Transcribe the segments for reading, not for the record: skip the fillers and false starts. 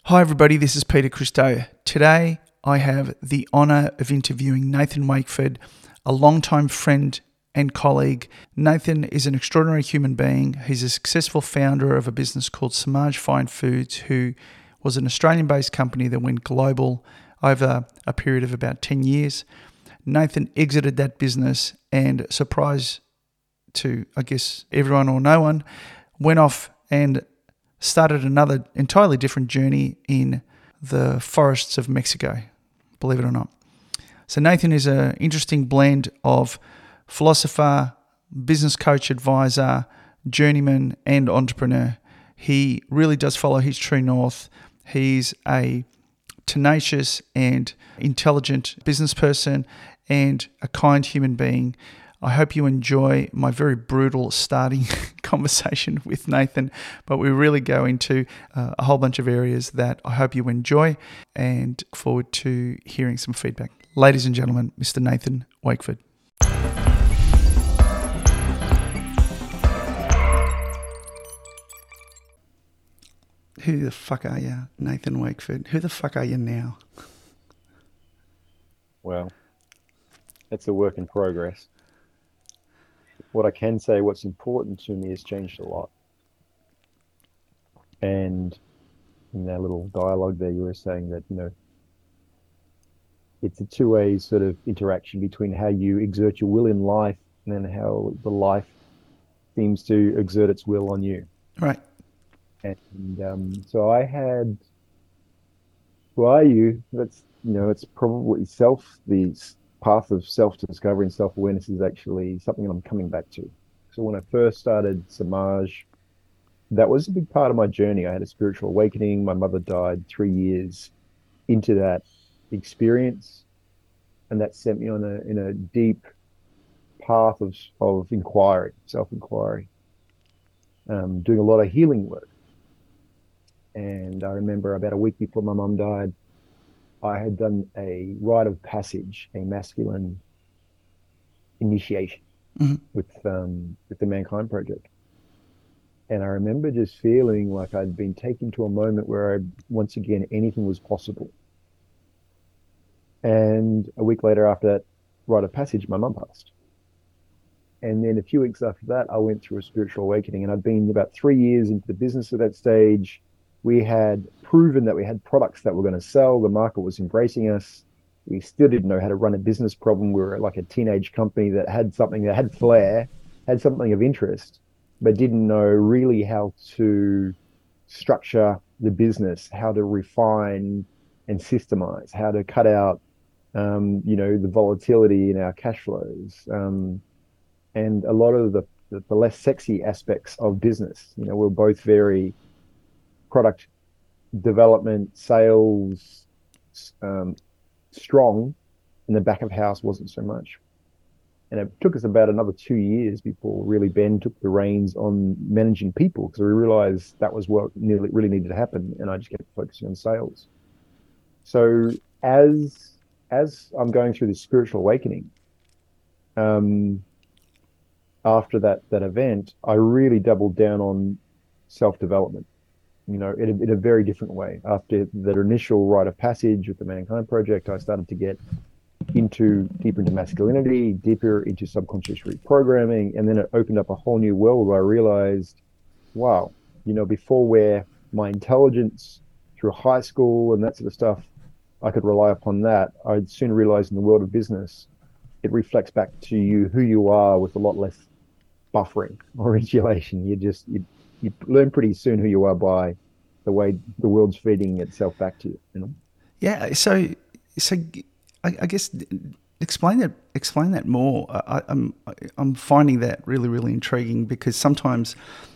Hi everybody, this is Peter Christo. Today I have the honour of interviewing Nathan Wakeford, a longtime friend and colleague. Nathan is an extraordinary human being. He's a successful founder of a business called Samaj Fine Foods, who was an Australian-based company that went global over a period of about 10 years. Nathan exited that business and, surprise to, I guess, everyone or no one, went off and started another entirely different journey in the forests of Mexico, believe it or not. So Nathan is an interesting blend of philosopher, business coach, advisor, journeyman, and entrepreneur. He really does follow his true north. He's a tenacious and intelligent business person and a kind human being. I hope you enjoy my very brutal starting conversation with Nathan, but we really go into a whole bunch of areas that I hope you enjoy, and look forward to hearing some feedback. Ladies and gentlemen, Mr. Nathan Wakeford. Who the fuck are you, Nathan Wakeford? Who the fuck are you now? Well, it's a work in progress. What I can say, what's important to me has changed a lot. And in that little dialogue there, you were saying that, it's a two-way sort of interaction between how you exert your will in life and then how the life seems to exert its will on you. Right. So I had, who are you? It's probably the path of self-discovery and self-awareness is actually something I'm coming back to. So when I first started Samaj, that was a big part of my journey. I had a spiritual awakening. My mother died 3 years into that experience, and that sent me on a deep path of inquiry, self-inquiry, doing a lot of healing work. And I remember about a week before my mum died, I had done a rite of passage, a masculine initiation with the Mankind Project. And I remember just feeling like I'd been taken to a moment where once again, anything was possible. And a week later after that rite of passage, my mum passed. And then a few weeks after that, I went through a spiritual awakening, and I'd been about 3 years into the business at that stage. We had proven that we had products that were going to sell. The market was embracing us. We still didn't know how to run a business problem. We were like a teenage company that had something that had flair, had something of interest, but didn't know really how to structure the business, how to refine and systemize, how to cut out, the volatility in our cash flows, and a lot of the less sexy aspects of business. We're both very product development, sales, strong, and the back of house wasn't so much. And it took us about another 2 years before really Ben took the reins on managing people, because we realized that was what really needed to happen, and I just kept focusing on sales. So as I'm going through this spiritual awakening, after that event, I really doubled down on self-development, in a very different way. After that initial rite of passage with the Mankind Project, I started to get deeper into masculinity, deeper into subconscious reprogramming, and then it opened up a whole new world where I realized, wow, before, where my intelligence through high school and that sort of stuff, I could rely upon that, I'd soon realize in the world of business, it reflects back to you who you are with a lot less buffering or insulation. You learn pretty soon who you are by the way the world's feeding itself back to you. Yeah. So I guess explain that more. I'm finding that really, really intriguing, because sometimes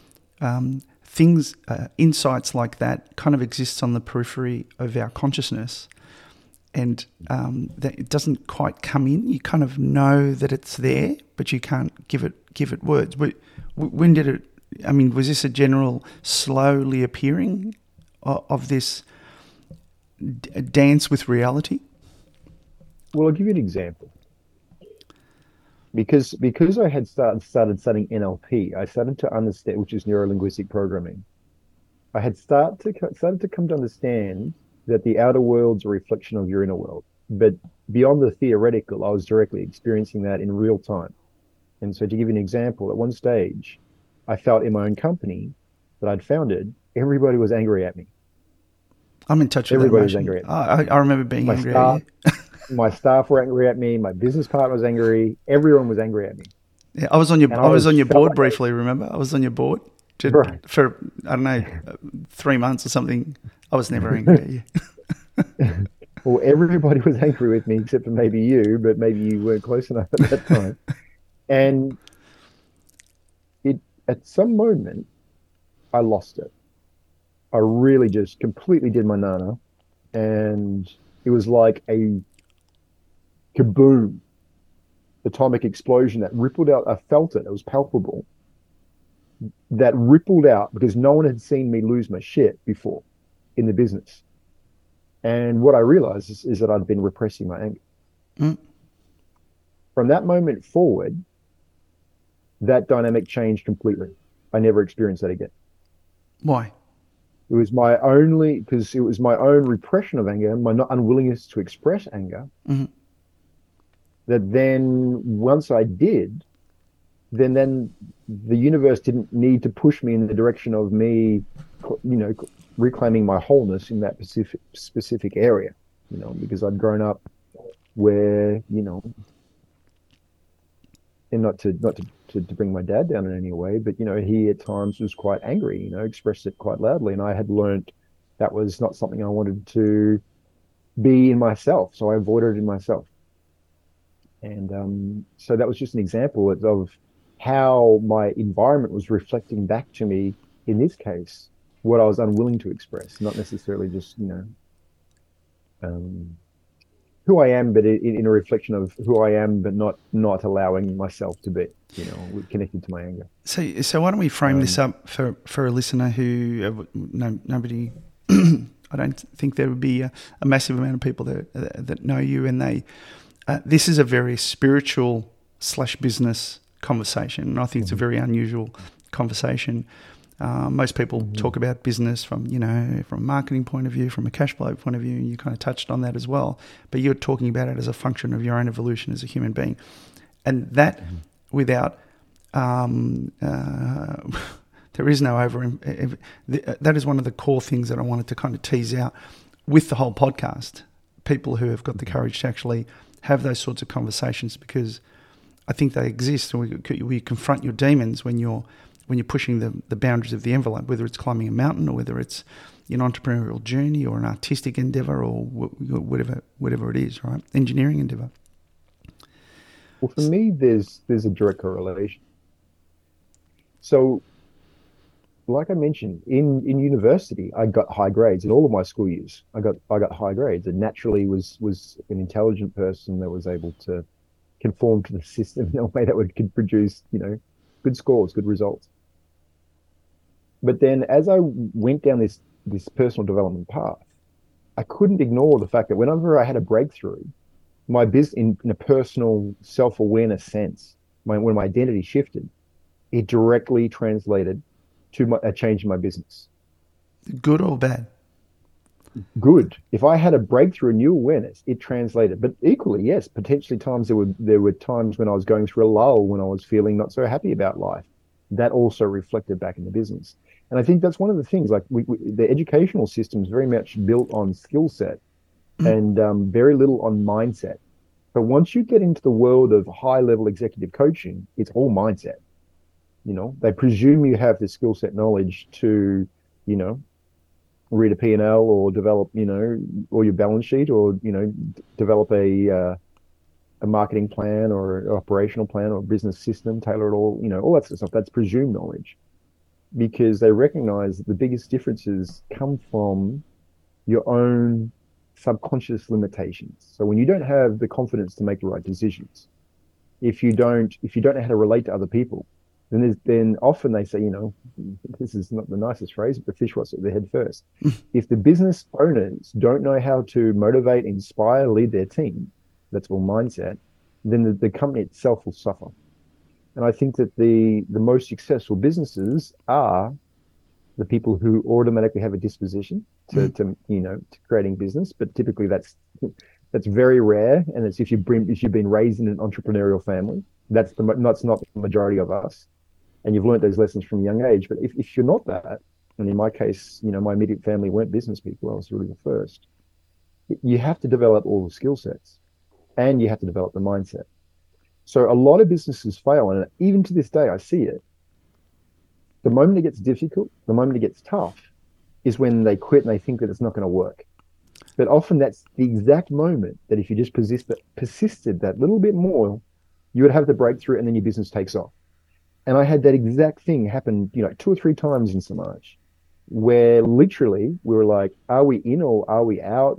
insights like that kind of exists on the periphery of our consciousness, and that it doesn't quite come in. You kind of know that it's there, but you can't give it words. When did it? I mean, was this a general slowly appearing of this dance with reality? Well, I'll give you an example. Because I had started studying NLP, I started to understand, which is neuro linguistic programming. I had started to come to understand that the outer world's a reflection of your inner world. But beyond the theoretical, I was directly experiencing that in real time. And so, to give you an example, at one stage, I felt in my own company that I'd founded, everybody was angry at me. I'm in touch with that Everybody was emotion. angry at me. I remember being My angry at staff, you. my staff were angry at me. My business partner was angry. Everyone was angry at me, Yeah, and I I was was on your felt board like I was briefly. Remember, I was on your board right. for I don't know 3 months or something. I was never angry at you. Well, everybody was angry with me except for maybe you, but maybe you weren't close enough at that time. And it at some moment I lost it. I really just completely did my nana, and it was like a kaboom, atomic explosion that rippled out. I felt it. It was palpable. That rippled out because no one had seen me lose my shit before in the business. And what I realized is that I'd been repressing my anger. Mm. From that moment forward, that dynamic changed completely. I never experienced that again. Why? It was my only, because it was my own repression of anger, my not unwillingness to express anger, Mm-hmm. that then once I did, then the universe didn't need to push me in the direction of me, reclaiming my wholeness in that specific area, because I'd grown up where, and not to bring my dad down in any way, but he at times was quite angry, expressed it quite loudly, and I had learned that was not something I wanted to be in myself, so I avoided it in myself. And so that was just an example of how my environment was reflecting back to me, in this case, what I was unwilling to express, not necessarily just, um, who I am, but in a reflection of who I am, but not allowing myself to be, connected to my anger. So why don't we frame this Um, up for a listener who nobody. I don't think there would be a massive amount of people that know you, and they. This is a very spiritual / business conversation, and I think it's a very unusual conversation. Most people talk about business from a marketing point of view, from a cash flow point of view, and you kind of touched on that as well. But you're talking about it as a function of your own evolution as a human being, and that without there is no that is one of the core things that I wanted to kind of tease out with the whole podcast. People who have got the courage to actually have those sorts of conversations, because I think they exist, and we confront your demons when you're pushing the boundaries of the envelope, whether it's climbing a mountain or whether it's an entrepreneurial journey or an artistic endeavor or whatever it is, right? Engineering endeavor. well, for me, there's a direct correlation. So, like I mentioned, in university, I got high grades in all of my school years. I got high grades, and naturally was an intelligent person that was able to conform to the system in a way that could produce, good scores, good results. But then as I went down this personal development path, I couldn't ignore the fact that whenever I had a breakthrough, my business in a personal self-awareness sense, when my identity shifted, it directly translated to a change in my business. Good or bad? Good. If I had a breakthrough in new awareness, it translated. But equally, yes, potentially times there were times when I was going through a lull, when I was feeling not so happy about life. That also reflected back in the business. And I think that's one of the things. Like the educational system is very much built on skill set and very little on mindset. But once you get into the world of high level executive coaching, it's all mindset. They presume you have the skill set knowledge to, you know, read a P&L or develop, or your balance sheet, or, develop a marketing plan or an operational plan or a business system, tailor it all that sort of stuff. That's presumed knowledge, because they recognize that the biggest differences come from your own subconscious limitations. So when you don't have the confidence to make the right decisions, if you don't know how to relate to other people, then often they say, this is not the nicest phrase, but the fish rots at the head first. If the business owners don't know how to motivate, inspire, lead their team, that's all mindset, then the company itself will suffer. And I think that the most successful businesses are the people who automatically have a disposition to creating business, but typically that's very rare, and it's if you've been raised in an entrepreneurial family. That's not the majority of us, and you've learned those lessons from a young age. But if you're not that, and in my case, my immediate family weren't business people, I was really the first. You have to develop all the skill sets, and you have to develop the mindset. So a lot of businesses fail, and even to this day, I see it. The moment it gets difficult, the moment it gets tough, is when they quit and they think that it's not going to work. But often that's the exact moment that if you just persisted that little bit more, you would have the breakthrough, and then your business takes off. And I had that exact thing happen, 2 or 3 times in Samaj, where literally we were like, are we in or are we out?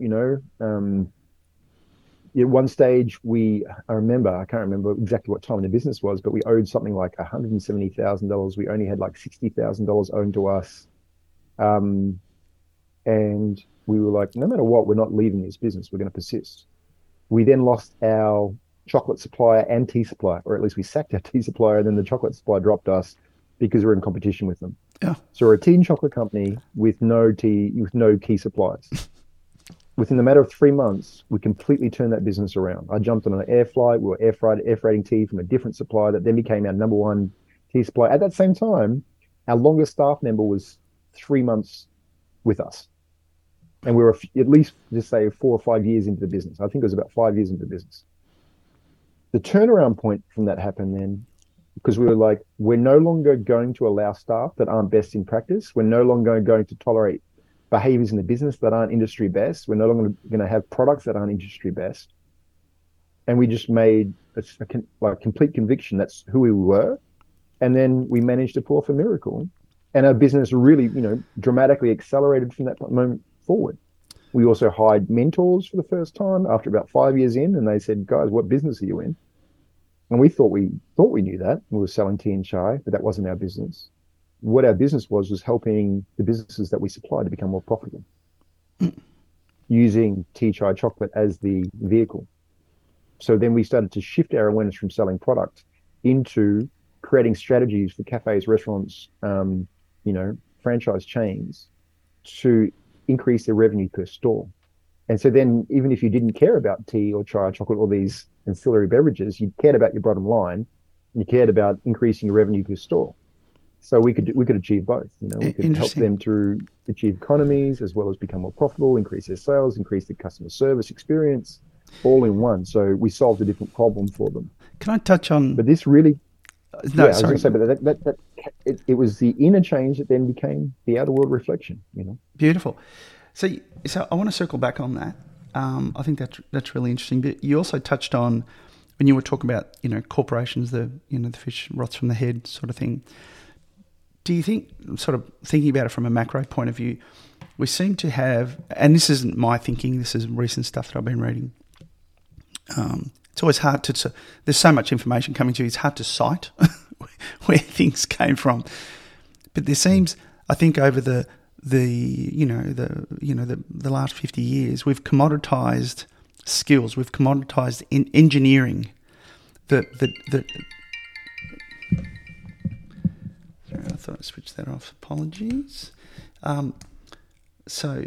At one stage, I can't remember exactly what time the business was, but we owed something like $170,000. We only had like $60,000 owed to us. And we were like, no matter what, we're not leaving this business. We're going to persist. We then lost our chocolate supplier and tea supplier, or at least we sacked our tea supplier, and then the chocolate supplier dropped us because we're in competition with them. Yeah. So we're a tea and chocolate company with no key suppliers. Within the matter of 3 months, we completely turned that business around. I jumped on an air flight. We were air freighting tea from a different supplier that then became our number one tea supplier. At that same time, our longest staff member was 3 months with us. And we were at least, just say, 4 or 5 years into the business. I think it was about 5 years into the business. The turnaround point from that happened then, because we were like, we're no longer going to allow staff that aren't best in practice. We're no longer going to tolerate behaviors in the business that aren't industry best. We're no longer going to have products that aren't industry best. And we just made a complete conviction that's who we were. And then we managed to pull off a miracle. And our business really, dramatically accelerated from that moment forward. We also hired mentors for the first time after about 5 years in, and they said, guys, what business are you in? And we thought we knew that. We were selling tea and chai, but that wasn't our business. What our business was helping the businesses that we supplied to become more profitable, using tea, chai, chocolate as the vehicle. So then we started to shift our awareness from selling product into creating strategies for cafes, restaurants, franchise chains to increase their revenue per store. And so then even if you didn't care about tea or chai, chocolate, or these ancillary beverages, you cared about your bottom line, and you cared about increasing your revenue per store. So we could achieve both. We could help them to achieve economies as well as become more profitable, increase their sales, increase the customer service experience, all in one. So we solved a different problem for them. Can I touch on? But this really, no, I sorry. was going to say, but it was the inner change that then became the outer world reflection. Beautiful. So I want to circle back on that. I think that's really interesting. But you also touched on when you were talking about corporations, the fish rots from the head sort of thing. Do you think, sort of thinking about it from a macro point of view, we seem to have, and this isn't my thinking, this is recent stuff that I've been reading. It's always hard there's so much information coming to you, it's hard to cite where things came from. But there seems, I think, over the last 50 years, we've commoditized skills, we've commoditized engineering. I thought I switched that off. Apologies. So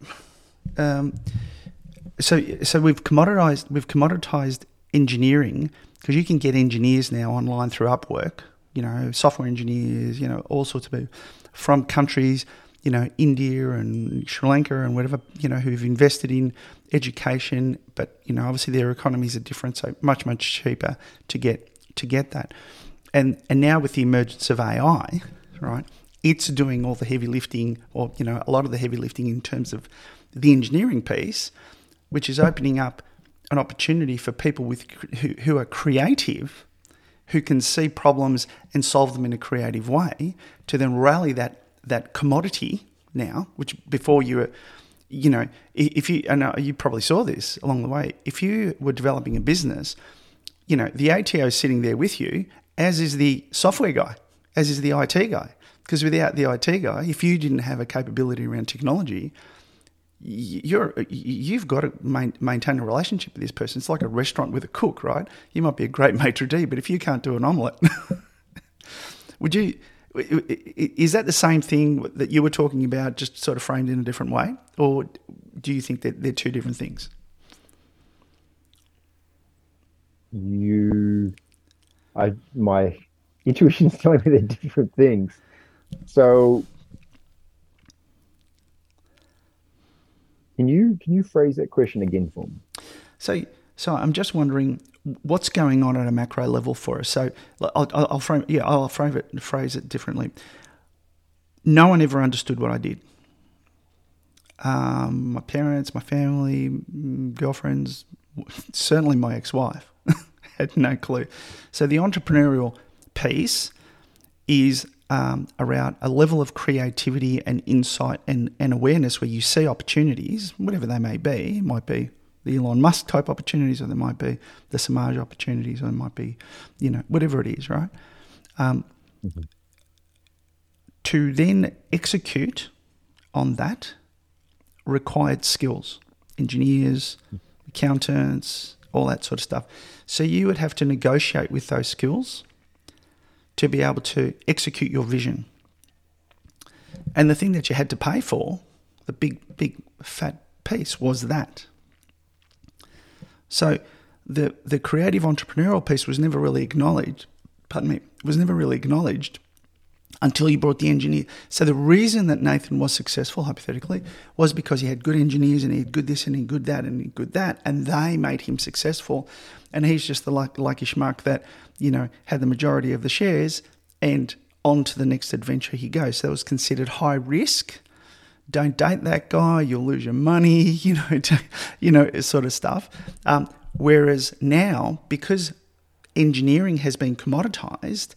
we've commoditized engineering, because you can get engineers now online through Upwork. Software engineers. All sorts of people from countries. India and Sri Lanka and whatever. Who've invested in education, but obviously their economies are different, so much cheaper to get that. And now with the emergence of AI, right, it's doing all the heavy lifting, or a lot of the heavy lifting in terms of the engineering piece, which is opening up an opportunity for people who are creative, who can see problems and solve them in a creative way, to then rally that commodity now, which before you were, if you, and you probably saw this along the way, if you were developing a business, the ATO is sitting there with you, as is the software guy, as is the IT guy. Because without the IT guy, if you didn't have a capability around technology, you've got to maintain a relationship with this person. It's like a restaurant with a cook, right? You might be a great maitre d', but if you can't do an omelette, would you? Is that the same thing that you were talking about, just sort of framed in a different way? Or do you think that they're two different things? My intuition is telling me they're different things. So can you phrase that question again for me? So, so I'm just wondering what's going on at a macro level for us. So I'll phrase it differently. No one ever understood what I did. My parents, my family, girlfriends, certainly my ex-wife had no clue. So the entrepreneurial piece is around a level of creativity and insight and awareness where you see opportunities, whatever they may be. It might be the Elon Musk type opportunities, or there might be the Samaj opportunities, or it might be, whatever it is, right? Mhm. To then execute on that required skills, engineers, accountants, all that sort of stuff. So you would have to negotiate with those skills to be able to execute your vision. And the thing that you had to pay for, the big fat piece, was that. So the creative entrepreneurial piece was never really acknowledged, until you brought the engineer. So the reason that Nathan was successful, hypothetically, was because he had good engineers and he had good this and he had good that and he had good that, and they made him successful. And he's just the lucky schmuck that, had the majority of the shares, and on to the next adventure he goes. So that was considered high risk. Don't date that guy, you'll lose your money, sort of stuff. Whereas now, because engineering has been commoditized,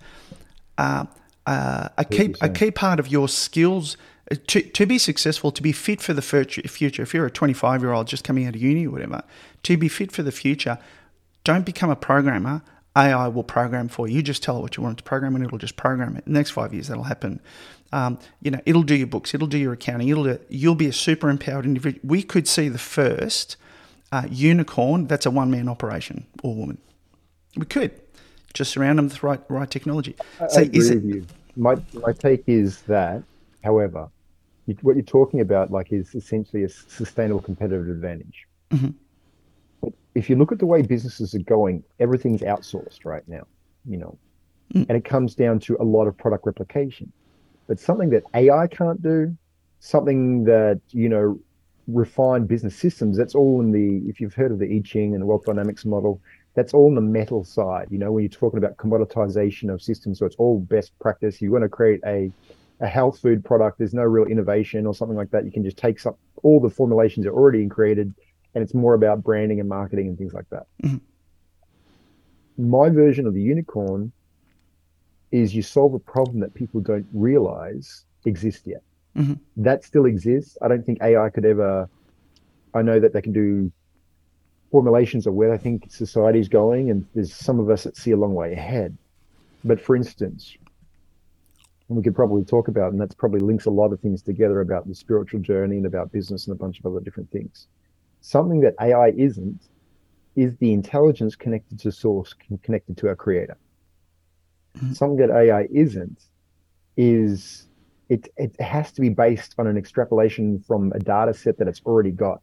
a key part of your skills to be successful, to be fit for the future, if you're a 25-year-old just coming out of uni or whatever, to be fit for the future, don't become a programmer. AI will program for you. You just tell it what you want it to program and it'll just program it. In the next 5 years, that'll happen. It'll do your books. It'll do your accounting. You'll be a super empowered individual. We could see the first unicorn that's a one-man operation or woman. We could. Just surround them with the right technology. I agree with you. My take is that, however, what you're talking about is essentially a sustainable competitive advantage. Mm-hmm. If you look at the way businesses are going, everything's outsourced right now, and it comes down to a lot of product replication. But something that AI can't do, something that, refined business systems, that's all if you've heard of the I Ching and the Wealth Dynamics model, that's all on the metal side. When you're talking about commoditization of systems, so it's all best practice. You want to create a health food product, there's no real innovation or something like that. You can just take all the formulations are already created, and it's more about branding and marketing and things like that. Mm-hmm. My version of the unicorn is you solve a problem that people don't realize exists yet. Mm-hmm. That still exists. I don't think AI could ever. I know that they can do formulations of where I think society's going, and there's some of us that see a long way ahead. But for instance, and we could probably talk about, and that's probably links a lot of things together about the spiritual journey and about business and a bunch of other different things. Something that AI isn't is the intelligence connected to source, connected to our creator. Mm-hmm. Something that AI isn't is it has to be based on an extrapolation from a data set that it's already got.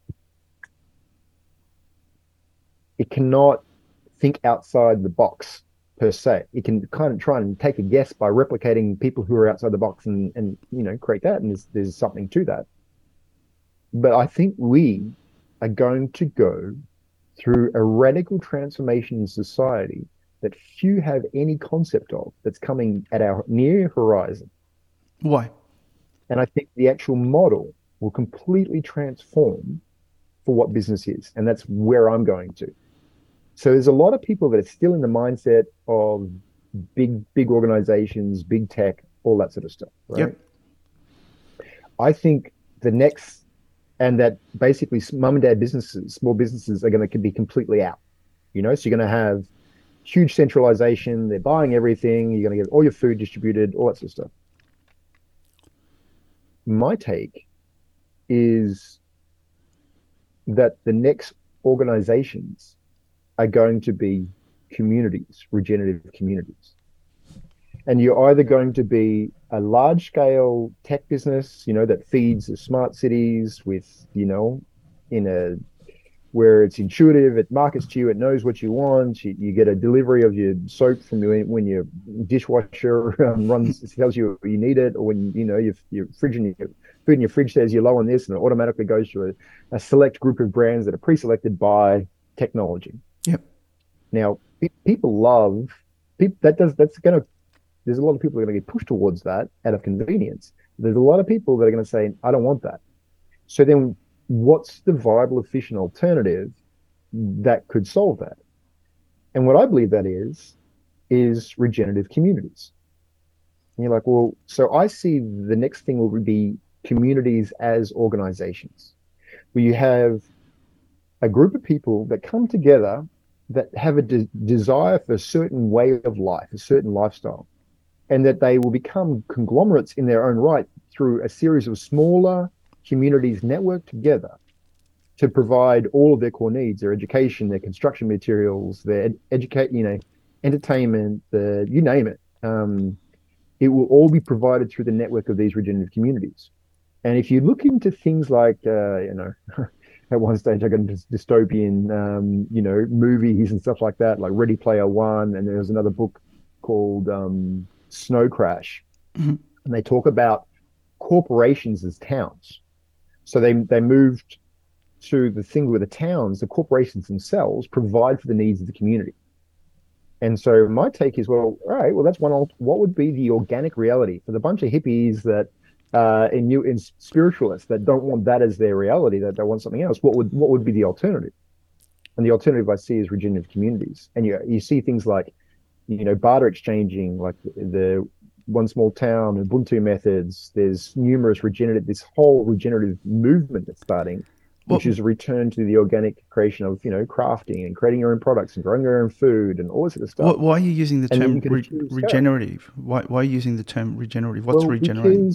It cannot think outside the box per se. It can kind of try and take a guess by replicating people who are outside the box and create that, and there's something to that. But I think we are going to go through a radical transformation in society that few have any concept of, that's coming at our near horizon. Why? And I think the actual model will completely transform for what business is. And that's where I'm going to. So there's a lot of people that are still in the mindset of big organizations, big tech, all that sort of stuff, right? Yep. I think and that basically mom and dad businesses, small businesses, are going to be completely out. So you're going to have huge centralization. They're buying everything. You're going to get all your food distributed, all that sort of stuff. My take is that the next organizations are going to be communities, regenerative communities. And you're either going to be a large scale tech business, that feeds the smart cities with, in a where it's intuitive, it markets to you, it knows what you want. You get a delivery of your soap from when your dishwasher tells you you need it, or when your fridge and your food in your fridge says you're low on this, and it automatically goes to a select group of brands that are pre-selected by technology. Yep. Now, people love people that's going to. There's a lot of people that are going to get pushed towards that out of convenience. There's a lot of people that are going to say, I don't want that. So then what's the viable, efficient alternative that could solve that? And what I believe that is regenerative communities. And you're like, well, so I see the next thing will be communities as organizations, where you have a group of people that come together that have a desire for a certain way of life, a certain lifestyle, and that they will become conglomerates in their own right through a series of smaller communities networked together to provide all of their core needs, their education, their construction materials, their entertainment, you name it. It will all be provided through the network of these regenerative communities. And if you look into things like, at one stage I got into dystopian, movies and stuff like that, like Ready Player One, and there's another book called Snow Crash, and they talk about corporations as towns. So they moved to the thing where the corporations themselves provide for the needs of the community. And so my take is, well, all right, well, that's what would be the organic reality for the bunch of hippies that in spiritualists that don't want that as their reality, that they want something else? What would be the alternative? And the alternative I see is regenerative communities. And you see things like, barter exchanging, like the one small town, Ubuntu methods. There's this whole regenerative movement that's starting, which is a return to the organic creation of, crafting and creating your own products and growing your own food and all this sort of stuff. Why are you using the term regenerative? Why are you using the term regenerative? What's regenerating?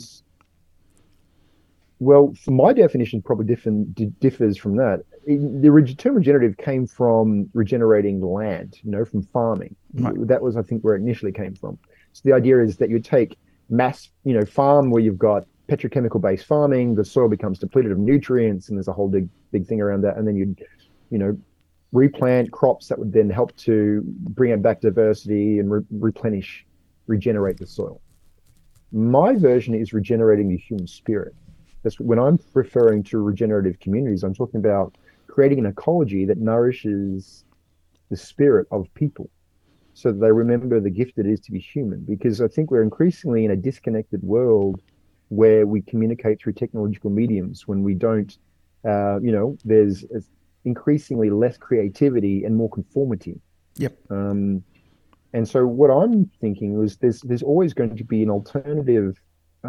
Well, my definition probably differs from that. The term regenerative came from regenerating land, from farming. Right. That was, I think, where it initially came from. So the idea is that you take mass, farm where you've got petrochemical-based farming, the soil becomes depleted of nutrients, and there's a whole big thing around that. And then you'd, replant crops that would then help to bring it back diversity and regenerate the soil. My version is regenerating the human spirit. That's when I'm referring to regenerative communities, I'm talking about creating an ecology that nourishes the spirit of people so that they remember the gift it is to be human. Because I think we're increasingly in a disconnected world where we communicate through technological mediums when we don't, there's increasingly less creativity and more conformity. Yep. And so what I'm thinking was there's always going to be an alternative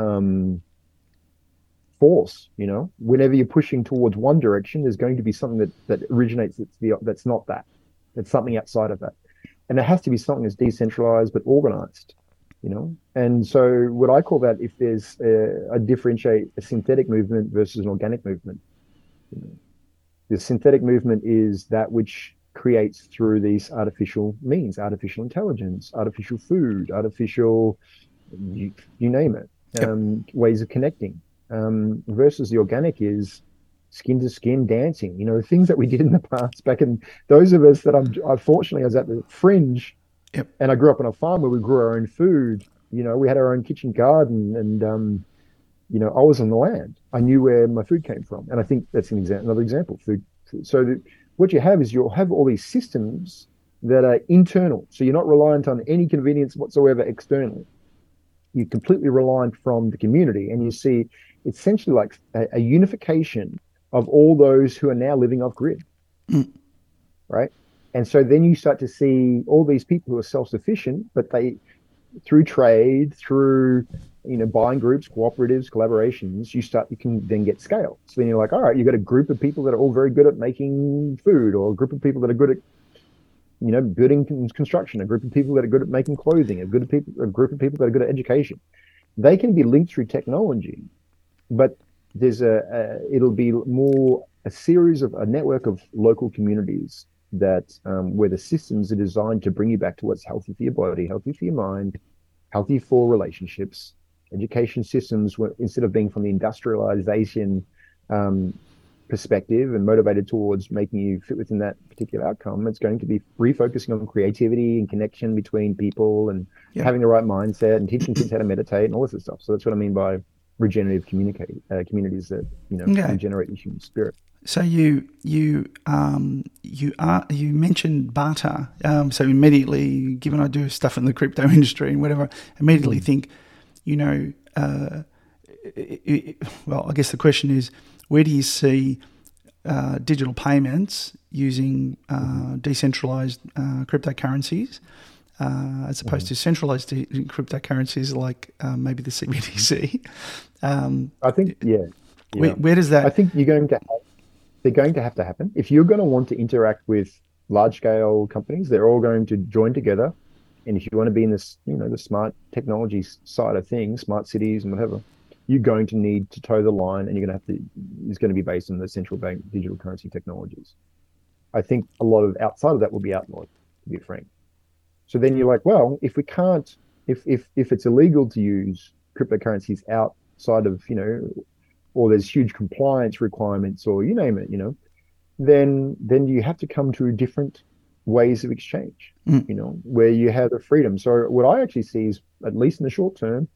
force. Whenever you're pushing towards one direction, there's going to be something that originates that's not that. It's something outside of that, and it has to be something that's decentralized but organized. And so what I call that, if there's a differentiate a synthetic movement versus an organic movement. The synthetic movement is that which creates through these artificial means, artificial intelligence, artificial food, artificial, you name it, ways of connecting. Versus the organic is skin to skin dancing, things that we did in the past. Back in those of us that unfortunately I was at the fringe, and I grew up on a farm where we grew our own food. We had our own kitchen garden, and I was on the land. I knew where my food came from, and I think that's another example. Food. So what you have is you'll have all these systems that are internal, so you're not reliant on any convenience whatsoever externally. You're completely reliant from the community, and you see essentially like a unification of all those who are now living off grid, right? And so then you start to see all these people who are self-sufficient, but they, through trade, through buying groups, cooperatives, collaborations, you can then get scale. So then you're like, all right, you've got a group of people that are all very good at making food, or a group of people that are good at building construction, a group of people that are good at making clothing, a group of people that are good at education. They can be linked through technology, but it'll be more a network of local communities that where the systems are designed to bring you back to what's healthy for your body, healthy for your mind, healthy for relationships. Education systems, instead of being from the industrialization perspective and motivated towards making you fit within that particular outcome, it's going to be refocusing on creativity and connection between people and having the right mindset and teaching kids how to meditate and all this stuff. So that's what I mean by regenerative communities that regenerate the human spirit. So you mentioned barter. So immediately, given I do stuff in the crypto industry and whatever, immediately think, well, I guess the question is, where do you see digital payments using decentralized cryptocurrencies as opposed to centralized cryptocurrencies like maybe the CBDC? I think, Where does that? I think they're going to have to happen. If you're going to want to interact with large-scale companies, they're all going to join together. And if you want to be in this, the smart technology side of things, smart cities and whatever, you're going to need to toe the line, and it's going to be based on the central bank digital currency technologies. I think a lot of outside of that will be outlawed, to be frank. So then you're like, well, if we can't, if it's illegal to use cryptocurrencies outside of, or there's huge compliance requirements, or you name it, then you have to come to different ways of exchange, where you have the freedom. So what I actually see is, at least in the short term,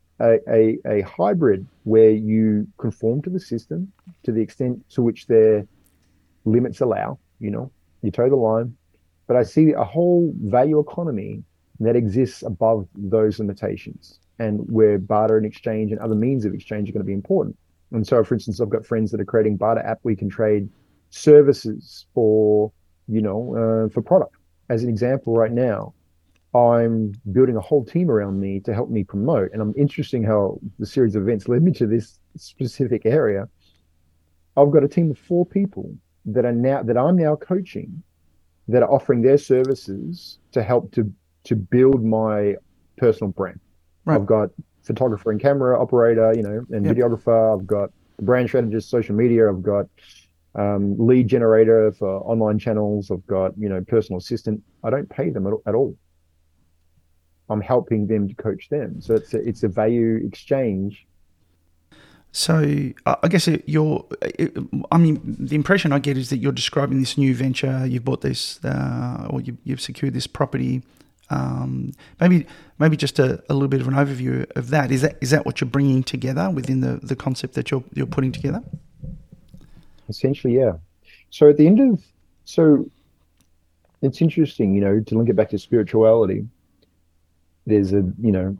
a hybrid where you conform to the system to the extent to which their limits allow, you toe the line. But I see a whole value economy that exists above those limitations, and where barter and exchange and other means of exchange are going to be important. And so, for instance, I've got friends that are creating barter app where you can trade services for, for product. As an example, right now, I'm building a whole team around me to help me promote. And I'm interesting how the series of events led me to this specific area. I've got a team of 4 people that I'm now coaching, that are offering their services to help to build my personal brand. Right. I've got photographer and camera operator, and videographer. I've got brand strategist, social media. I've got lead generator for online channels. I've got, personal assistant. I don't pay them at all. I'm helping them to coach them. So it's a value exchange. So I guess the impression I get is that you're describing this new venture. You've bought this, or you've secured this property. Maybe just a little bit of an overview of that. Is that what you're bringing together within the concept that you're putting together? Essentially, yeah. So at the end it's interesting, to link it back to spirituality. There's a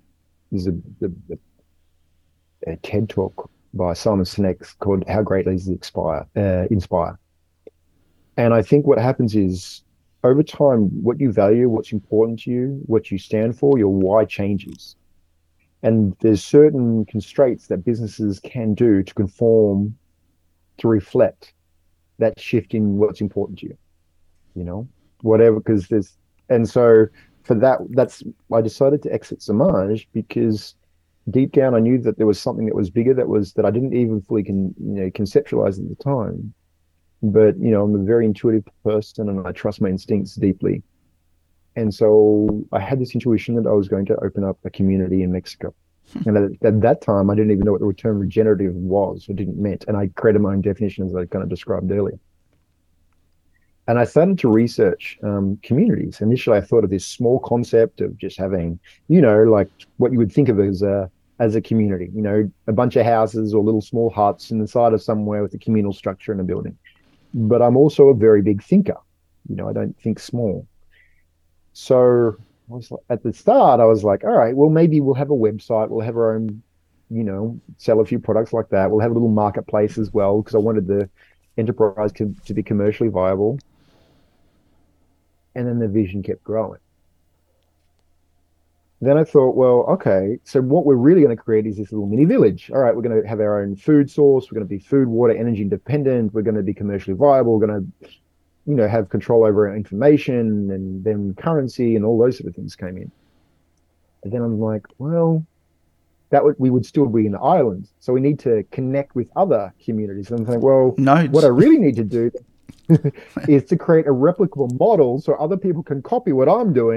TED talk by Simon Sinek called "How Greatly Does It Inspire?" And I think what happens is, over time, what you value, what's important to you, what you stand for, your why changes. And there's certain constraints that businesses can do to conform, to reflect that shift in what's important to you, whatever, and so for that, I decided to exit Samaj because deep down I knew that there was something that was bigger, that I didn't even fully conceptualize at the time. But, I'm a very intuitive person and I trust my instincts deeply. And so I had this intuition that I was going to open up a community in Mexico. And at that time, I didn't even know what the term regenerative was or didn't meant. And I created my own definition, as I kind of described earlier. And I started to research communities. Initially, I thought of this small concept of just having, like what you would think of as a community, a bunch of houses or little small huts in the side of somewhere with a communal structure in a building. But I'm also a very big thinker. I don't think small. So at the start, I was like, all right, well, maybe we'll have a website. We'll have our own, sell a few products like that. We'll have a little marketplace as well, because I wanted the enterprise to be commercially viable. And then the vision kept growing. Then I thought, well, okay, so what we're really going to create is this little mini village. All right, we're going to have our own food source. We're going to be food, water, energy independent. We're going to be commercially viable. We're going to, have control over our information, and then currency and all those sort of things came in. And then I'm like, well, we would still be an island. So we need to connect with other communities. And I'm thinking, well, what I really need to do is to create a replicable model so other people can copy what I'm doing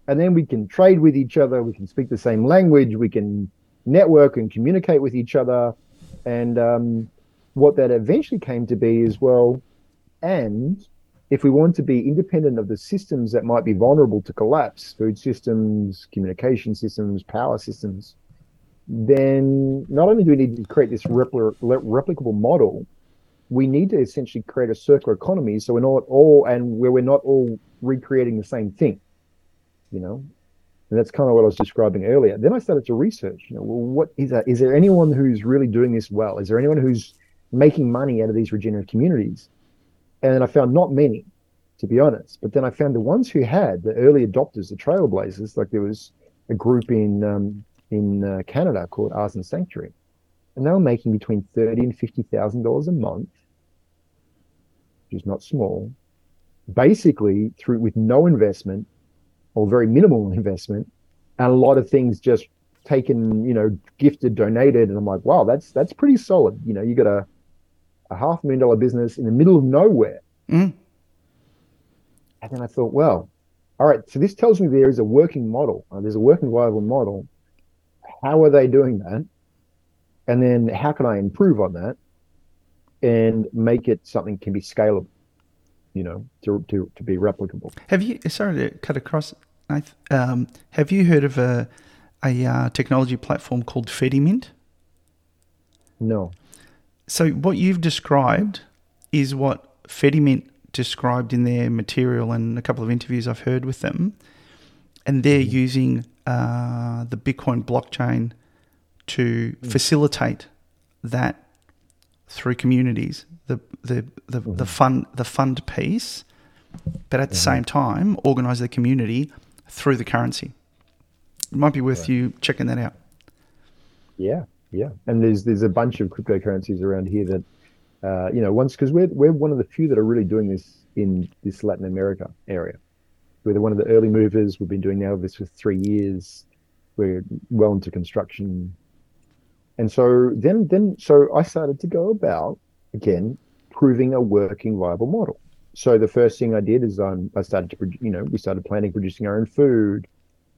and then we can trade with each other. We can speak the same language. We can network and communicate with each other. And what that eventually came to be is, well, and if we want to be independent of the systems that might be vulnerable to collapse, food systems, communication systems, power systems, then not only do we need to create this replicable model, we need to essentially create a circular economy so we're not all, and where we're not all recreating the same thing, you know? And that's kind of what I was describing earlier. Then I started to research, well, what is that? Is there anyone who's really doing this well? Is there anyone who's making money out of these regenerative communities? And I found not many, to be honest. But then I found the ones who had, the early adopters, the trailblazers. Like there was a group in Canada called Arson Sanctuary, and they were making between $30,000 and $50,000 a month, which is not small, basically through with no investment or very minimal investment, and a lot of things just taken, gifted, donated, and I'm like, wow, that's pretty solid. You got a $500,000 business in the middle of nowhere. Mm. And then I thought, well, all right, so this tells me there is a working model. There's a working viable model. How are they doing that? And then how can I improve on that and make it something can be scalable, to be replicable? Have you, sorry to cut across, have you heard of a technology platform called Fedimint? No. So what you've described is what Fedimint described in their material and a couple of interviews I've heard with them. And they're using the Bitcoin blockchain to facilitate that through communities, the fund piece, but at the same time organize the community through the currency. It might be worth you checking that out. Yeah. And there's a bunch of cryptocurrencies around here that because we're one of the few that are really doing this in this Latin America area. We're one of the early movers. We've been doing now this for 3 years. We're well into construction. And so so I started to go about, again, proving a working viable model. So the first thing I did is I started to, we started planning, producing our own food.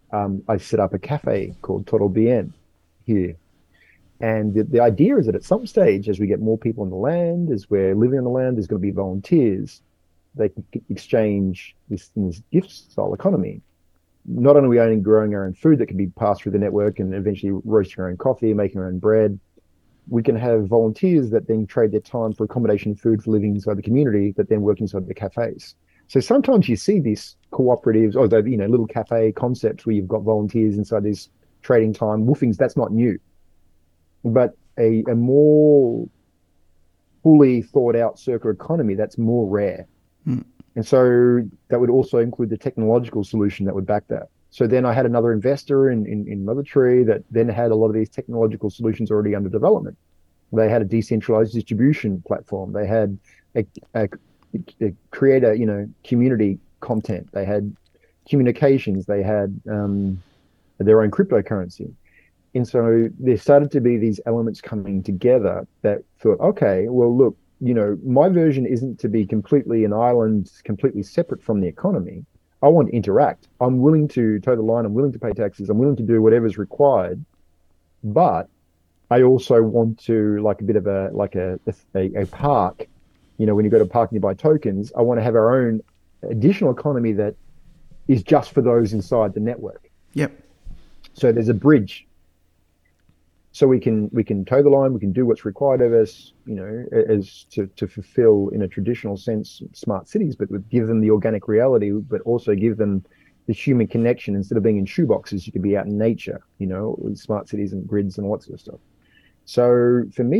I set up a cafe called Todo Bien here. And the idea is that at some stage, as we get more people on the land, as we're living on the land, there's going to be volunteers. They can exchange this gift style economy. Not only are we only growing our own food that can be passed through the network and eventually roasting our own coffee, making our own bread, we can have volunteers that then trade their time for accommodation and food for living inside the community that then work inside the cafes. So sometimes you see these cooperatives or little cafe concepts where you've got volunteers inside this trading time. Woofings, that's not new. But a more fully thought out circular economy, that's more rare. And so that would also include the technological solution that would back that. So then I had another investor in Mother Tree that then had a lot of these technological solutions already under development. They had a decentralized distribution platform. They had a creator, community content. They had communications. They had their own cryptocurrency. And so there started to be these elements coming together that thought, okay, well, look, my version isn't to be completely an island, completely separate from the economy. I want to interact. I'm willing to toe the line. I'm willing to pay taxes. I'm willing to do whatever's required. But I also want to, like a bit of a park, when you go to a park and you buy tokens, I want to have our own additional economy that is just for those inside the network. Yep. So there's a bridge. So we can toe the line, we can do what's required of us, as to fulfill in a traditional sense smart cities, but would give them the organic reality, but also give them the human connection. Instead of being in shoeboxes, you could be out in nature, with smart cities and grids and all that sort of stuff. So for me,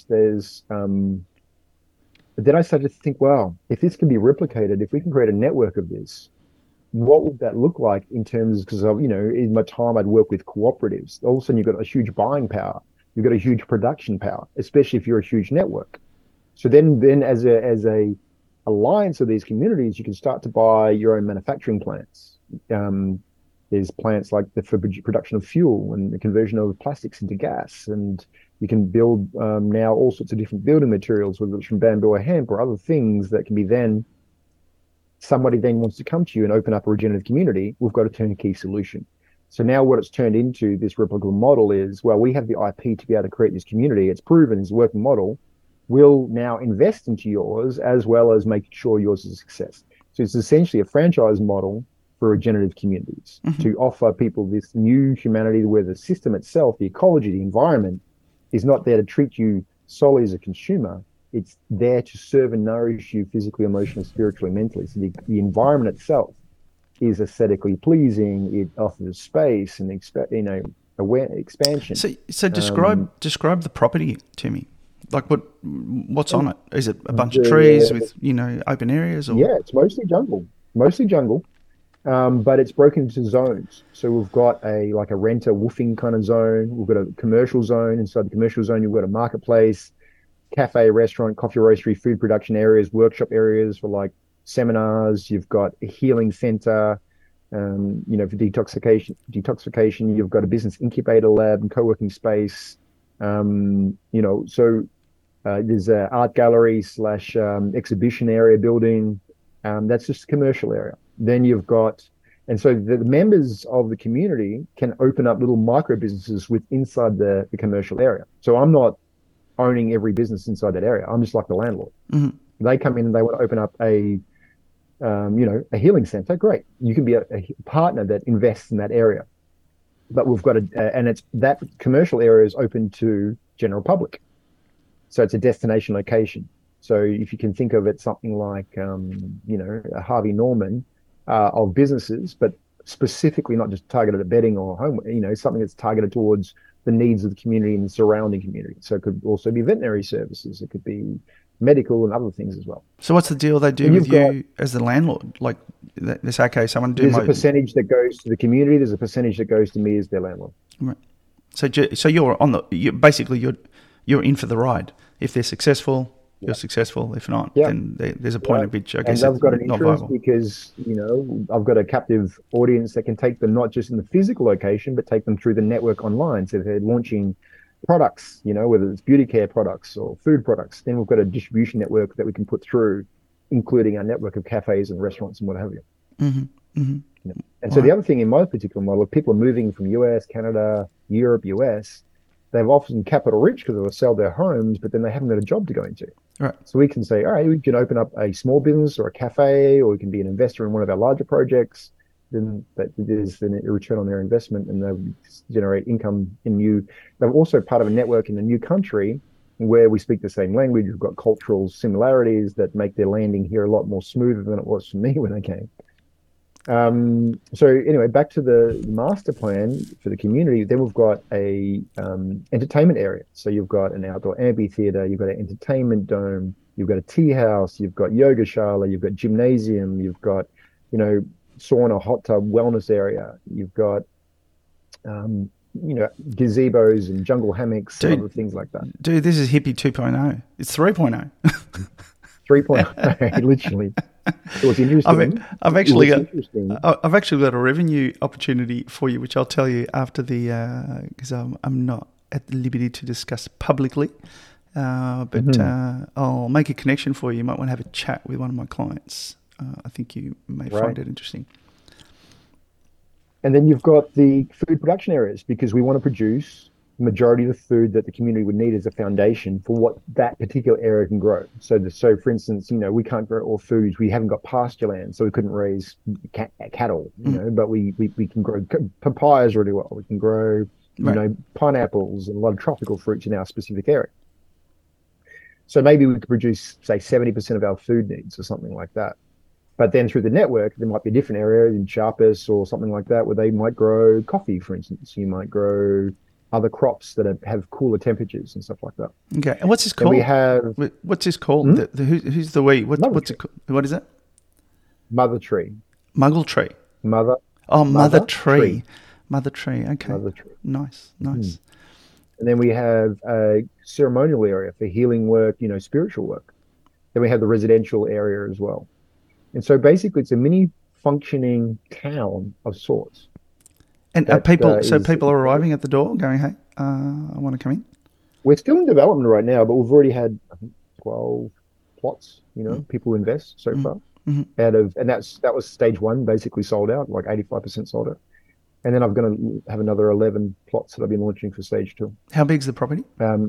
but then I started to think, wow, if this can be replicated, if we can create a network of this, what would that look like in terms, because in my time I'd work with cooperatives. All of a sudden you've got a huge buying power, you've got a huge production power, especially if you're a huge network. So then as a alliance of these communities, you can start to buy your own manufacturing plants. There's plants like for production of fuel and the conversion of plastics into gas, and you can build now all sorts of different building materials, whether it's from bamboo or hemp or other things that can be then somebody then wants to come to you and open up a regenerative community, we've got a turnkey solution. So now what it's turned into, this replicable model is, well, we have the IP to be able to create this community. It's proven, it's a working model. We'll now invest into yours as well as making sure yours is a success. So it's essentially a franchise model for regenerative communities to offer people this new humanity where the system itself, the ecology, the environment is not there to treat you solely as a consumer. It's there to serve and nourish you physically, emotionally, spiritually, mentally. So the environment itself is aesthetically pleasing. It offers space and expansion. So describe the property to me. Like what's on it? Is it a bunch of trees with open areas? Or? Yeah, it's mostly jungle, but it's broken into zones. So we've got a renter woofing kind of zone. We've got a commercial zone. Inside the commercial zone, you've got a marketplace, cafe, restaurant, coffee roastery, food production areas, workshop areas for like seminars. You've got a healing center, for detoxification. You've got a business incubator lab and co-working space. There's an art gallery / exhibition area building. That's just a commercial area. Then you've got, and so the members of the community can open up little micro businesses inside the commercial area. So I'm not owning every business inside that area. I'm just like the landlord. Mm-hmm. They come in and they want to open up a healing center. Great. You can be a partner that invests in that area. But we've got and it's that commercial area is open to general public. So it's a destination location. So if you can think of it something like, a Harvey Norman of businesses, but specifically not just targeted at bedding or home, something that's targeted towards the needs of the community and the surrounding community. So it could also be veterinary services. It could be medical and other things as well. So what's the deal they do with you as the landlord? Like this, okay, someone do there's a percentage that goes to the community. There's a percentage that goes to me as their landlord. Right. So you're you're in for the ride. If they're successful, you're successful. If not, then there's a point at which I guess and I've got an not interest viable. because I've got a captive audience that can take them not just in the physical location, but take them through the network online. So if they're launching products, whether it's beauty care products or food products, then we've got a distribution network that we can put through, including our network of cafes and restaurants and what have you. Mm-hmm. Mm-hmm. And so the other thing in my particular model, if people are moving from US, Canada, Europe, US, they've often capital rich because they'll sell their homes, but then they haven't got a job to go into. Right. So we can say, all right, we can open up a small business or a cafe, or we can be an investor in one of our larger projects. Then that is then a return on their investment, and they generate income in new. They're also part of a network in a new country where we speak the same language. We've got cultural similarities that make their landing here a lot more smoother than it was for me when I came. So anyway, back to the master plan for the community. Then we've got a entertainment area. So you've got an outdoor amphitheater, you've got an entertainment dome, you've got a tea house, you've got yoga shala, you've got gymnasium, you've got sauna, hot tub, wellness area. You've got gazebos and jungle hammocks and other things like that. Dude, this is hippie 2.0. It's 3.0. 3.0, literally. It was interesting. I've actually got a revenue opportunity for you, which I'll tell you after the because I'm not at the liberty to discuss publicly, but I'll make a connection for you. You might want to have a chat with one of my clients. I think you may find it interesting. And then you've got the food production areas, because we want to produce the majority of the food that the community would need as a foundation for what that particular area can grow. So for instance, we can't grow all foods. We haven't got pasture land, so we couldn't raise cattle, but we can grow papayas really well. We can grow, pineapples and a lot of tropical fruits in our specific area. So maybe we could produce, say, 70% of our food needs or something like that. But then through the network, there might be a different area in Chiapas or something like that where they might grow coffee, for instance. You might grow other crops that have cooler temperatures and stuff like that. Okay. And what's this called? What's this called? Who's the we? What's it called? What is it? Mother tree. Muggle tree. Mother. Oh, mother tree. Mother tree. Okay. Mother tree. Nice. And then we have a ceremonial area for healing work, spiritual work. Then we have the residential area as well. And so basically it's a mini functioning town of sorts. And people are arriving at the door going, hey, I want to come in? We're still in development right now, but we've already had, I think, 12 plots, people invest so far. and that was stage one, basically sold out, like 85% sold out. And then I'm going to have another 11 plots that I've been launching for stage two. How big's the property?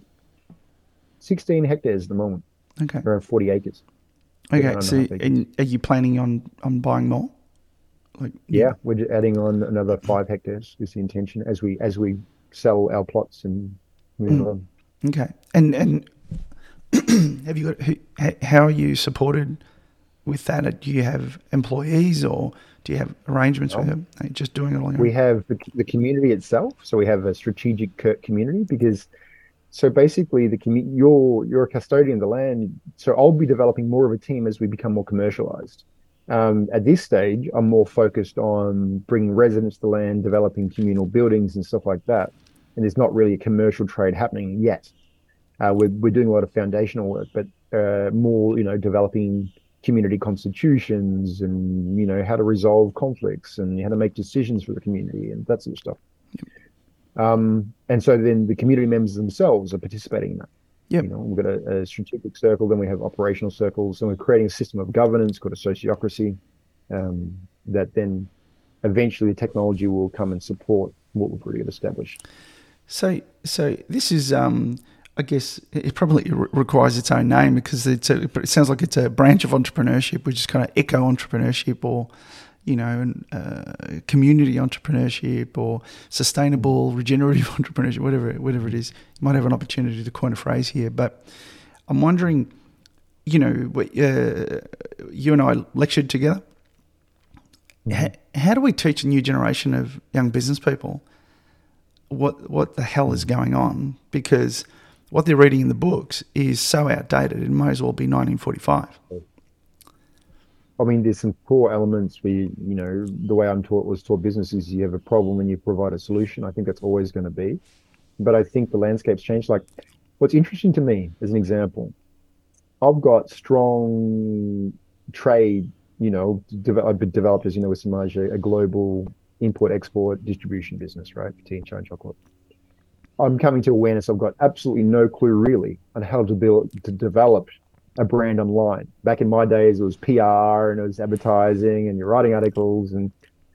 16 hectares at the moment. Okay. Around 40 acres. Okay. So are you planning on buying more? Yeah, we're just adding on another 5 hectares is the intention as we sell our plots and move on. Okay. And have you got how are you supported with that? Do you have employees or do you have arrangements with them? Are you just doing it all? We have the community itself, so we have a strategic community because. So basically, you're a custodian of the land. So I'll be developing more of a team as we become more commercialized. At this stage, I'm more focused on bringing residents to the land, developing communal buildings and stuff like that. And there's not really a commercial trade happening yet. We're doing a lot of foundational work, but more, developing community constitutions and, how to resolve conflicts and how to make decisions for the community and that sort of stuff. And so then the community members themselves are participating in that. Yep. We've got a strategic circle, then we have operational circles, and we're creating a system of governance called a sociocracy, that then eventually the technology will come and support what we've already established. So this is, I guess, it probably requires its own name because it sounds like it's a branch of entrepreneurship, which is kind of eco entrepreneurship or community entrepreneurship or sustainable regenerative entrepreneurship, whatever it is. You might have an opportunity to coin a phrase here, but I'm wondering, you and I lectured together. How do we teach a new generation of young business people what the hell is going on? Because what they're reading in the books is so outdated, it might as well be 1945. I mean, there's some core elements where, the way I'm taught business is you have a problem and you provide a solution. I think that's always going to be. But I think the landscape's changed. Like, what's interesting to me, as an example, I've got strong trade, I've been developed, as you know, with Samaj, a global import-export distribution business, right? For tea and chai and chocolate. I'm coming to awareness I've got absolutely no clue really on how to develop a brand online. Back in my days, it was PR and it was advertising and you're writing articles. And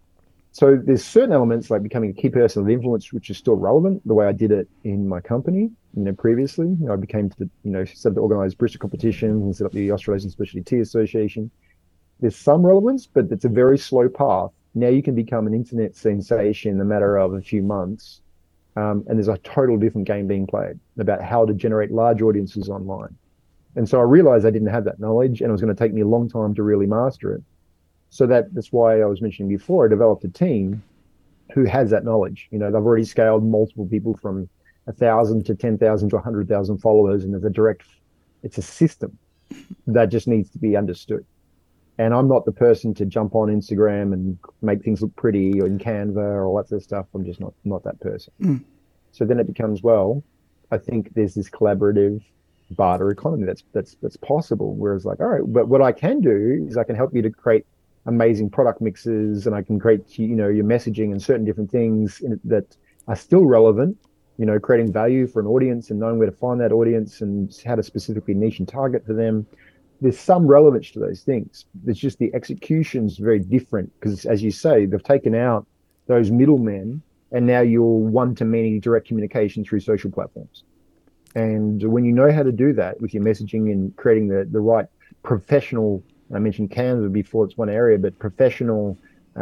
so there's certain elements like becoming a key person of influence, which is still relevant the way I did it in my company, previously. I became started to organize Bristol competitions and set up the Australasian Specialty Tea Association. There's some relevance, but it's a very slow path. Now you can become an internet sensation in a matter of a few months. And there's a total different game being played about how to generate large audiences online. And so I realized I didn't have that knowledge and it was going to take me a long time to really master it. So that's why I was mentioning before, I developed a team who has that knowledge. They've already scaled multiple people from 1,000 to 10,000 to 100,000 followers. And it's a system that just needs to be understood. And I'm not the person to jump on Instagram and make things look pretty or in Canva or all that sort of stuff. I'm just not that person. So then it becomes, I think there's this collaborative barter economy that's possible. Whereas all right, but what I can do is I can help you to create amazing product mixes and I can create, your messaging and certain different things that are still relevant, creating value for an audience and knowing where to find that audience and how to specifically niche and target for them. There's some relevance to those things. It's just the execution's very different because, as you say, they've taken out those middlemen and now you're one-to-many direct communication through social platforms. And when you know how to do that with your messaging and creating the right professional, I mentioned Canva before, it's one area, but professional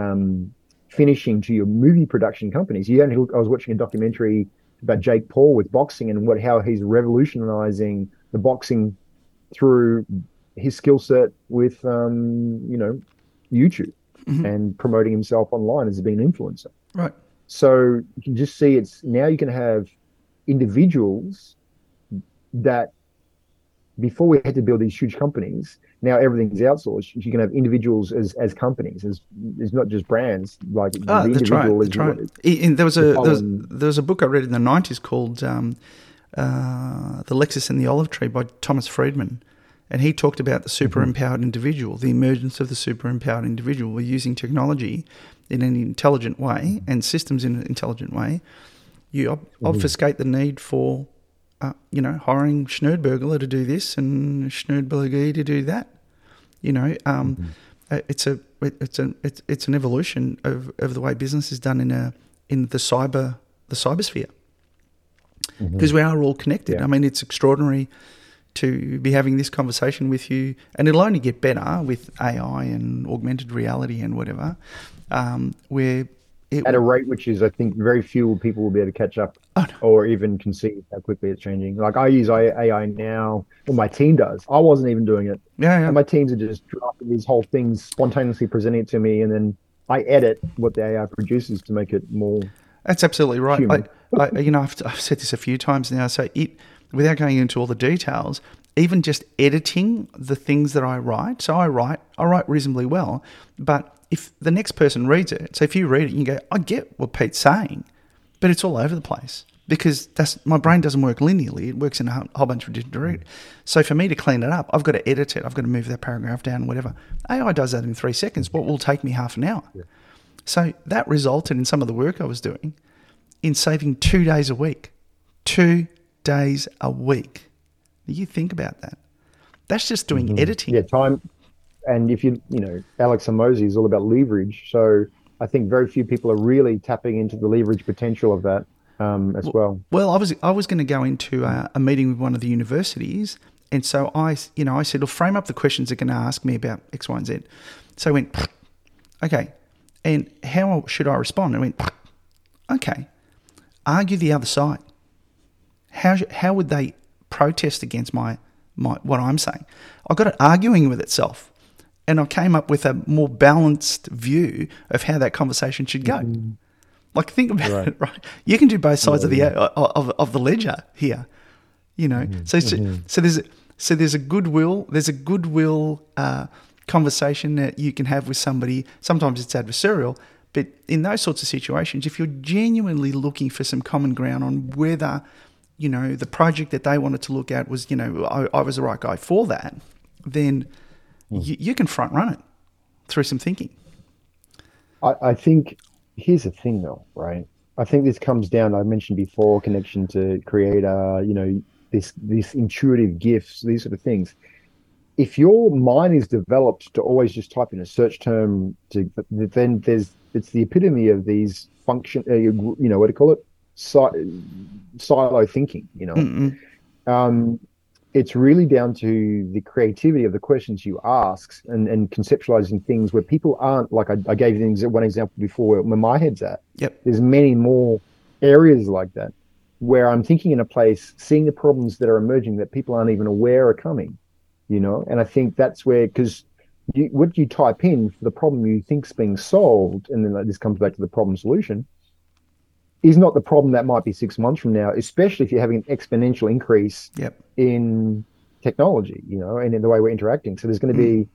finishing to your movie production companies. I was watching a documentary about Jake Paul with boxing and how he's revolutionizing the boxing through his skill set with, YouTube and promoting himself online as being an influencer. Right. So you can just see now you can have individuals that before we had to build these huge companies, now everything's outsourced. You can have individuals as companies, as not just brands. Like the individual that's right. And there was a book I read in the 90s called The Lexus and the Olive Tree by Thomas Friedman. And he talked about the super empowered individual, the emergence of the super empowered individual. We're using technology in an intelligent way and systems in an intelligent way. You obfuscate the need for, hiring Schnerdberger to do this and Schnerdberger to do that. it's an evolution of the way business is done in the cybersphere, because we are all connected. Yeah. I mean, it's extraordinary to be having this conversation with you, and it'll only get better with AI and augmented reality and whatever. Where at a rate which is, I think, very few people will be able to catch up or even conceive how quickly it's changing. Like I use AI now, well, my team does. I wasn't even doing it. Yeah. And my teams are just drafting these whole things, spontaneously presenting it to me, and then I edit what the AI produces to make it more. That's absolutely right. Human. I've said this a few times now. So without going into all the details, even just editing the things that I write. So I write reasonably well, but if the next person reads it, so if you read it, you can go, I get what Pete's saying, but it's all over the place because my brain doesn't work linearly. It works in a whole bunch of different directions. So for me to clean it up, I've got to edit it. I've got to move that paragraph down, whatever. AI does that in 3 seconds. What will take me half an hour? Yeah. So that resulted in some of the work I was doing in saving 2 days a week. 2 days a week. You think about that. That's just doing editing. Yeah, time. And if Alex Hormozi is all about leverage. So I think very few people are really tapping into the leverage potential of that as well. Well, I was going to go into a meeting with one of the universities, and so I said, "Well, frame up the questions they're going to ask me about X, Y, and Z." So I went, "Okay, and how should I respond?" I went, "Okay, argue the other side. How would they protest against my what I'm saying?" I got it arguing with itself. And I came up with a more balanced view of how that conversation should go. Like, think about it, right? You can do both sides of the ledger here, So there's a goodwill conversation that you can have with somebody. Sometimes it's adversarial, but in those sorts of situations, if you're genuinely looking for some common ground on whether the project that they wanted to look at was I was the right guy for that, then you can front run it through some thinking. I think here's the thing though, right? I think this comes down, I mentioned before, connection to creator, this intuitive gifts, these sort of things. If your mind is developed to always just type in a search term, then it's the epitome of these function, what do you call it? Silo thinking, It's really down to the creativity of the questions you ask and conceptualizing things where people aren't, like I gave you one example before where my head's at. Yep. There's many more areas like that where I'm thinking in a place, seeing the problems that are emerging that people aren't even aware are coming, And I think that's where, because what you type in for the problem you think's being solved, and then this comes back to the problem solution, is not the problem that might be 6 months from now, especially if you're having an exponential increase in technology, and in the way we're interacting. So there's going to be,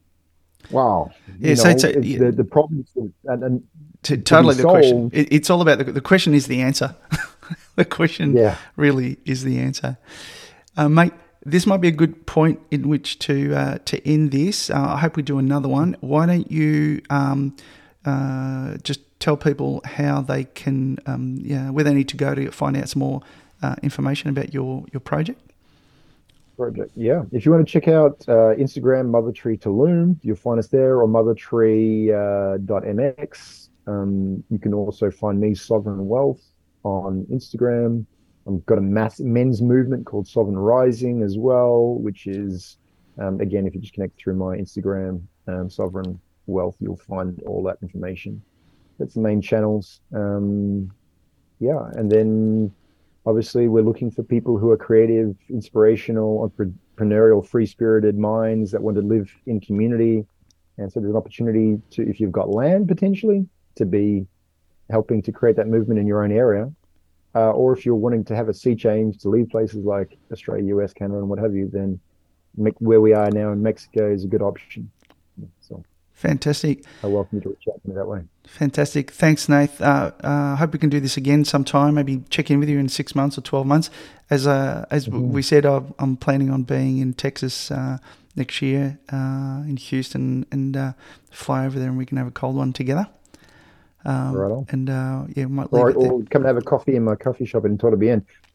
the problems and totally the question. It's all about the question is the answer. The question really is the answer. Mate, this might be a good point in which to end this. I hope we do another one. Why don't you just tell people how they can, where they need to go to find out some more information about your project? Yeah. If you want to check out Instagram, Mother Tree Tulum, you'll find us there, or mothertree.mx. You can also find me, Sovereign Wealth, on Instagram. I've got a men's movement called Sovereign Rising as well, which is, again, if you just connect through my Instagram, Sovereign Wealth, you'll find all that information. That's the main channels. And then obviously we're looking for people who are creative, inspirational, entrepreneurial, free-spirited minds that want to live in community. And so there's an opportunity to, if you've got land potentially, to be helping to create that movement in your own area. Or if you're wanting to have a sea change to leave places like Australia, US, Canada, and what have you, then where we are now in Mexico is a good option. So fantastic. I welcome you to reach out to me that way. Fantastic. Thanks, Nath. I hope we can do this again sometime, maybe check in with you in 6 months or 12 months. As we said, I'm planning on being in Texas next year, in Houston, and fly over there and we can have a cold one together. Right on. And we might leave it there. Or come and have a coffee in my coffee shop in Torrevieja.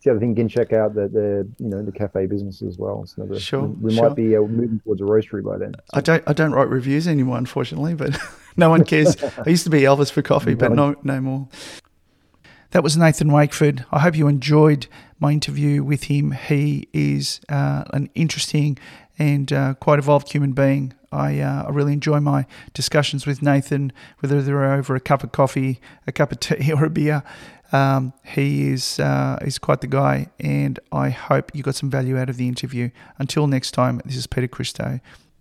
the other thing. You can check out the cafe business as well. So Sure, we sure. might be moving towards a roastery by then. I don't write reviews anymore, unfortunately, but no one cares. I used to be Elvis for coffee, but no more. That was Nathan Wakeford. I hope you enjoyed my interview with him. He is an interesting and quite evolved human being. I really enjoy my discussions with Nathan, whether they're over a cup of coffee, a cup of tea, or a beer. He is quite the guy, and I hope you got some value out of the interview. Until next time, this is Peter Christo.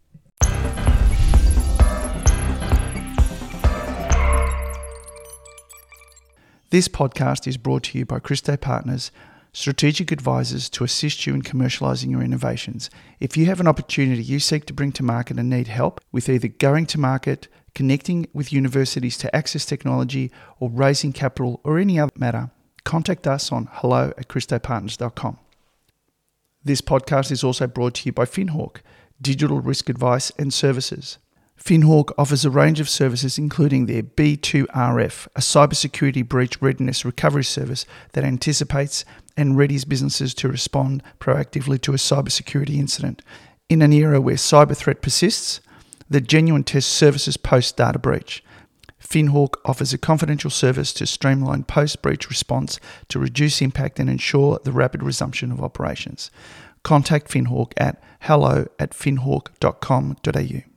This podcast is brought to you by Christo Partners, strategic advisors to assist you in commercialising your innovations. If you have an opportunity you seek to bring to market and need help with either going to market, connecting with universities to access technology, or raising capital, or any other matter, contact us on hello@christopartners.com. This podcast is also brought to you by Finhawk, digital risk advice and services. Finhawk offers a range of services including their B2RF, a cybersecurity breach readiness recovery service that anticipates and readies businesses to respond proactively to a cybersecurity incident. In an era where cyber threat persists, the Genuine Test services post-data breach. Finhawk offers a confidential service to streamline post-breach response to reduce impact and ensure the rapid resumption of operations. Contact Finhawk at hello@finhawk.com.au.